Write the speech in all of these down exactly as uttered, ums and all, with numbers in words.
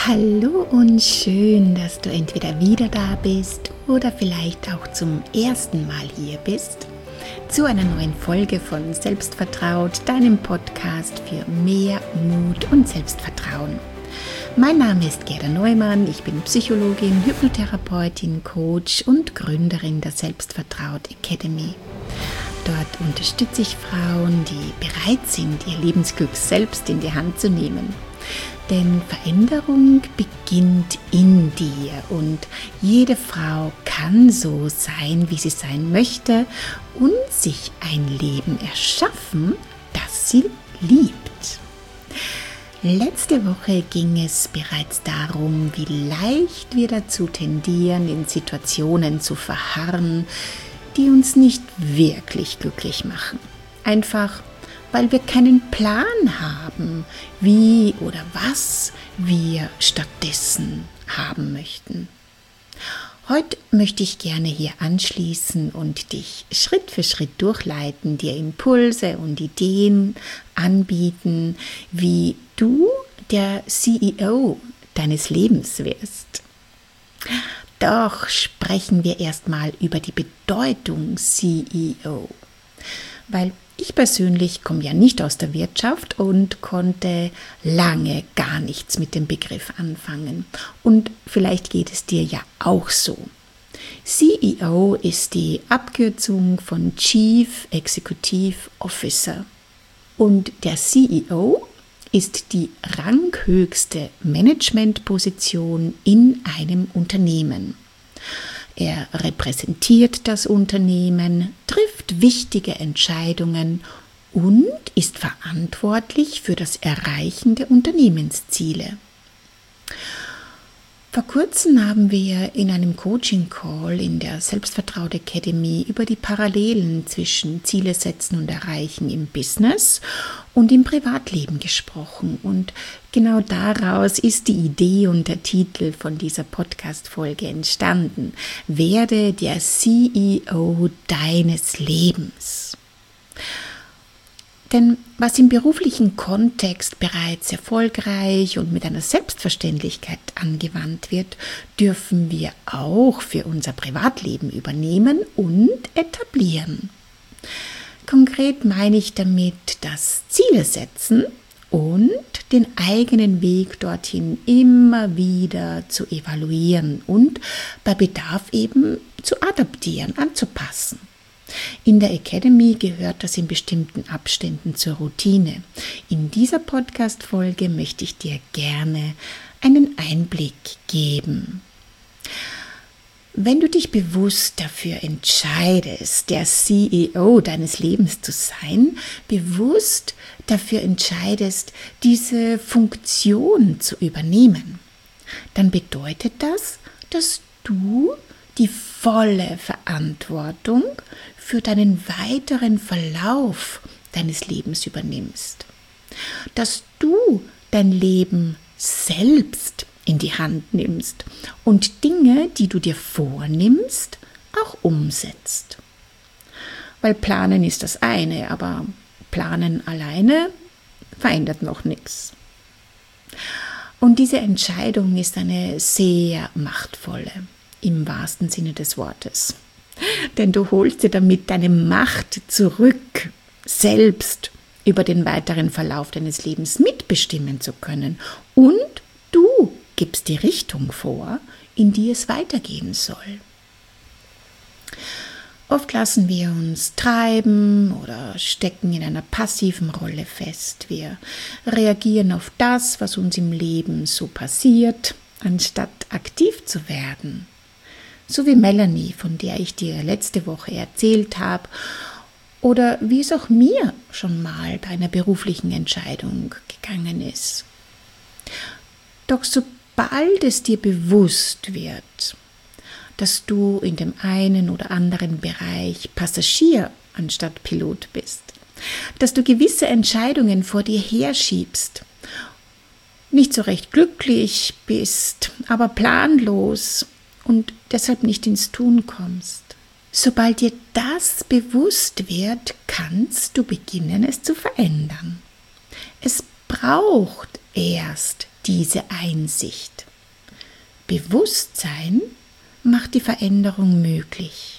Hallo und schön, dass du entweder wieder da bist oder vielleicht auch zum ersten Mal hier bist zu einer neuen Folge von Selbstvertraut, deinem Podcast für mehr Mut und Selbstvertrauen. Mein Name ist Gerda Neumann, ich bin Psychologin, Hypnotherapeutin, Coach und Gründerin der Selbstvertraut Academy. Dort unterstütze ich Frauen, die bereit sind, ihr Lebensglück selbst in die Hand zu nehmen. Denn Veränderung beginnt in dir und jede Frau kann so sein, wie sie sein möchte und sich ein Leben erschaffen, das sie liebt. Letzte Woche ging es bereits darum, wie leicht wir dazu tendieren, in Situationen zu verharren, die uns nicht wirklich glücklich machen. Einfach weil wir keinen Plan haben, wie oder was wir stattdessen haben möchten. Heute möchte ich gerne hier anschließen und dich Schritt für Schritt durchleiten, dir Impulse und Ideen anbieten, wie du der C E O deines Lebens wirst. Doch sprechen wir erstmal über die Bedeutung C E O, weil ich persönlich komme ja nicht aus der Wirtschaft und konnte lange gar nichts mit dem Begriff anfangen. Und vielleicht geht es dir ja auch so. C E O ist die Abkürzung von Chief Executive Officer. Und der C E O ist die ranghöchste Managementposition in einem Unternehmen. Er repräsentiert das Unternehmen, trifft wichtige Entscheidungen und ist verantwortlich für das Erreichen der Unternehmensziele. Vor kurzem haben wir in einem Coaching-Call in der Selbstvertraut Academy über die Parallelen zwischen Ziele setzen und erreichen im Business und im Privatleben gesprochen. Und genau daraus ist die Idee und der Titel von dieser Podcast-Folge entstanden. Werde der C E O deines Lebens. Denn was im beruflichen Kontext bereits erfolgreich und mit einer Selbstverständlichkeit angewandt wird, dürfen wir auch für unser Privatleben übernehmen und etablieren. Konkret meine ich damit das Ziele setzen und den eigenen Weg dorthin immer wieder zu evaluieren und bei Bedarf eben zu adaptieren, anzupassen. In der Academy gehört das in bestimmten Abständen zur Routine. In dieser Podcast-Folge möchte ich dir gerne einen Einblick geben. Wenn du dich bewusst dafür entscheidest, der C E O deines Lebens zu sein, bewusst dafür entscheidest, diese Funktion zu übernehmen, dann bedeutet das, dass du die volle Verantwortung für deinen weiteren Verlauf deines Lebens übernimmst. Dass du dein Leben selbst in die Hand nimmst und Dinge, die du dir vornimmst, auch umsetzt. Weil planen ist das eine, aber planen alleine verändert noch nichts. Und diese Entscheidung ist eine sehr machtvolle, im wahrsten Sinne des Wortes. Denn du holst dir damit deine Macht zurück, selbst über den weiteren Verlauf deines Lebens mitbestimmen zu können. Und du gibst die Richtung vor, in die es weitergehen soll. Oft lassen wir uns treiben oder stecken in einer passiven Rolle fest. Wir reagieren auf das, was uns im Leben so passiert, anstatt aktiv zu werden. So wie Melanie, von der ich dir letzte Woche erzählt habe, oder wie es auch mir schon mal bei einer beruflichen Entscheidung gegangen ist. Doch sobald es dir bewusst wird, dass du in dem einen oder anderen Bereich Passagier anstatt Pilot bist, dass du gewisse Entscheidungen vor dir herschiebst, nicht so recht glücklich bist, aber planlos und deshalb nicht ins Tun kommst. Sobald dir das bewusst wird, kannst du beginnen, es zu verändern. Es braucht erst diese Einsicht. Bewusstsein macht die Veränderung möglich.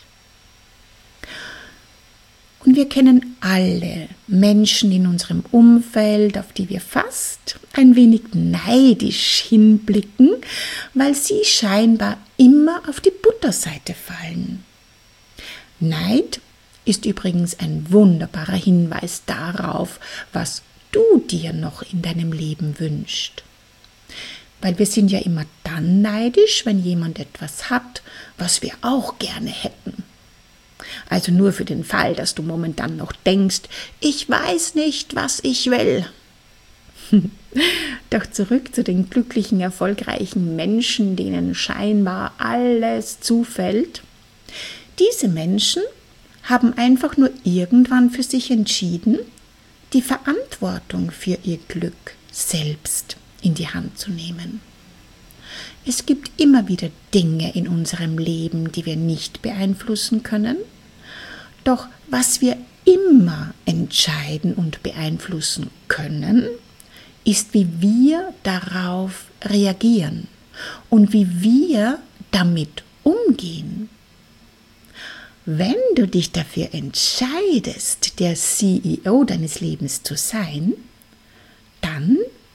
Und wir kennen alle Menschen in unserem Umfeld, auf die wir fast ein wenig neidisch hinblicken, weil sie scheinbar immer auf die Butterseite fallen. Neid ist übrigens ein wunderbarer Hinweis darauf, was du dir noch in deinem Leben wünschst. Weil wir sind ja immer dann neidisch, wenn jemand etwas hat, was wir auch gerne hätten. Also nur für den Fall, dass du momentan noch denkst, ich weiß nicht, was ich will. Doch zurück zu den glücklichen, erfolgreichen Menschen, denen scheinbar alles zufällt. Diese Menschen haben einfach nur irgendwann für sich entschieden, die Verantwortung für ihr Glück selbst in die Hand zu nehmen. Es gibt immer wieder Dinge in unserem Leben, die wir nicht beeinflussen können. Doch was wir immer entscheiden und beeinflussen können, ist, wie wir darauf reagieren und wie wir damit umgehen. Wenn du dich dafür entscheidest, der C E O deines Lebens zu sein, dann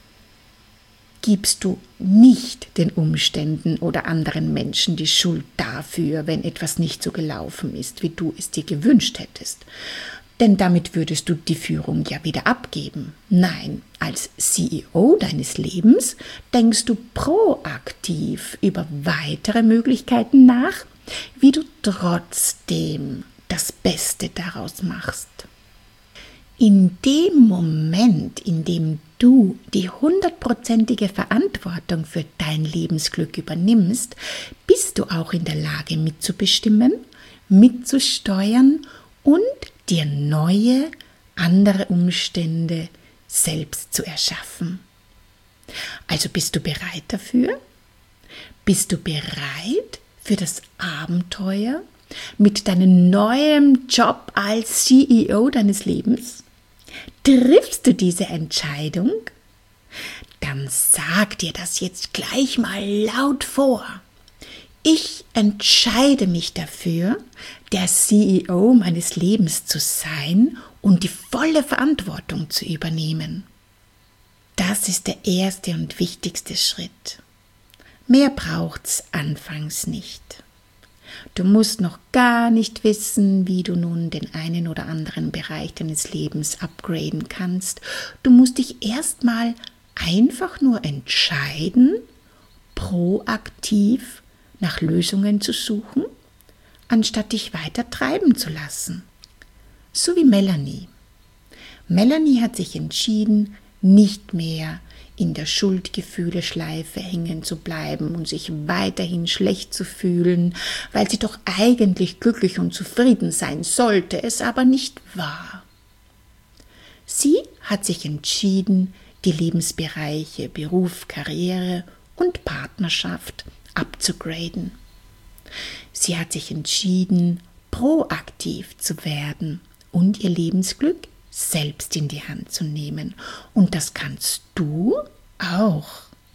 gibst du nicht den Umständen oder anderen Menschen die Schuld dafür, wenn etwas nicht so gelaufen ist, wie du es dir gewünscht hättest. Denn damit würdest du die Führung ja wieder abgeben. Nein, als C E O deines Lebens denkst du proaktiv über weitere Möglichkeiten nach, wie du trotzdem das Beste daraus machst. In dem Moment, in dem du die hundertprozentige Verantwortung für dein Lebensglück übernimmst, bist du auch in der Lage mitzubestimmen, mitzusteuern und dir neue, andere Umstände selbst zu erschaffen. Also bist du bereit dafür? Bist du bereit für das Abenteuer mit deinem neuen Job als C E O deines Lebens? Triffst du diese Entscheidung? Dann sag dir das jetzt gleich mal laut vor. Ich entscheide mich dafür, der C E O meines Lebens zu sein und die volle Verantwortung zu übernehmen. Das ist der erste und wichtigste Schritt. Mehr braucht's anfangs nicht. Du musst noch gar nicht wissen, wie du nun den einen oder anderen Bereich deines Lebens upgraden kannst. Du musst dich erstmal einfach nur entscheiden, proaktiv nach Lösungen zu suchen, anstatt dich weiter treiben zu lassen. So wie Melanie. Melanie hat sich entschieden, nicht mehr in der Schuldgefühle-Schleife hängen zu bleiben und sich weiterhin schlecht zu fühlen, weil sie doch eigentlich glücklich und zufrieden sein sollte, es aber nicht war. Sie hat sich entschieden, die Lebensbereiche Beruf, Karriere und Partnerschaft abzugraden. Sie hat sich entschieden, proaktiv zu werden und ihr Lebensglück selbst in die Hand zu nehmen. Und das kannst du auch.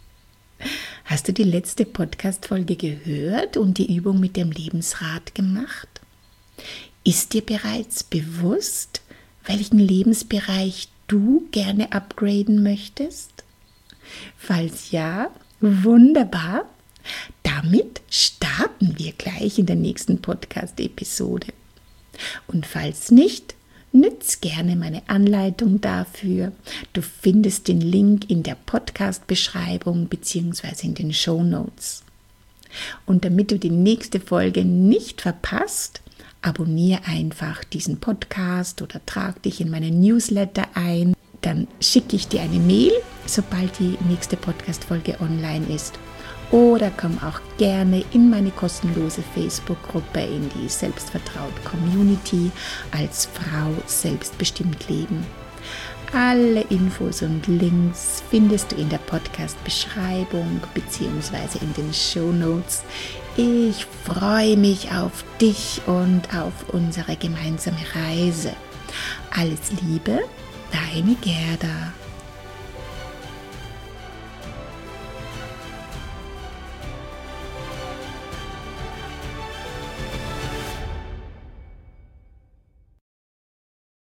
Hast du die letzte Podcast-Folge gehört und die Übung mit dem Lebensrad gemacht? Ist dir bereits bewusst, welchen Lebensbereich du gerne upgraden möchtest? Falls ja, wunderbar. Damit starten wir gleich in der nächsten Podcast-Episode. Und falls nicht, nütz gerne meine Anleitung dafür. Du findest den Link in der Podcast-Beschreibung bzw. in den Shownotes. Und damit du die nächste Folge nicht verpasst, abonniere einfach diesen Podcast oder trag dich in meine Newsletter ein. Dann schicke ich dir eine Mail, sobald die nächste Podcast-Folge online ist. Oder komm auch gerne in meine kostenlose Facebook-Gruppe in die Selbstvertraut-Community als Frau selbstbestimmt leben. Alle Infos und Links findest du in der Podcast-Beschreibung bzw. in den Shownotes. Ich freue mich auf dich und auf unsere gemeinsame Reise. Alles Liebe, deine Gerda.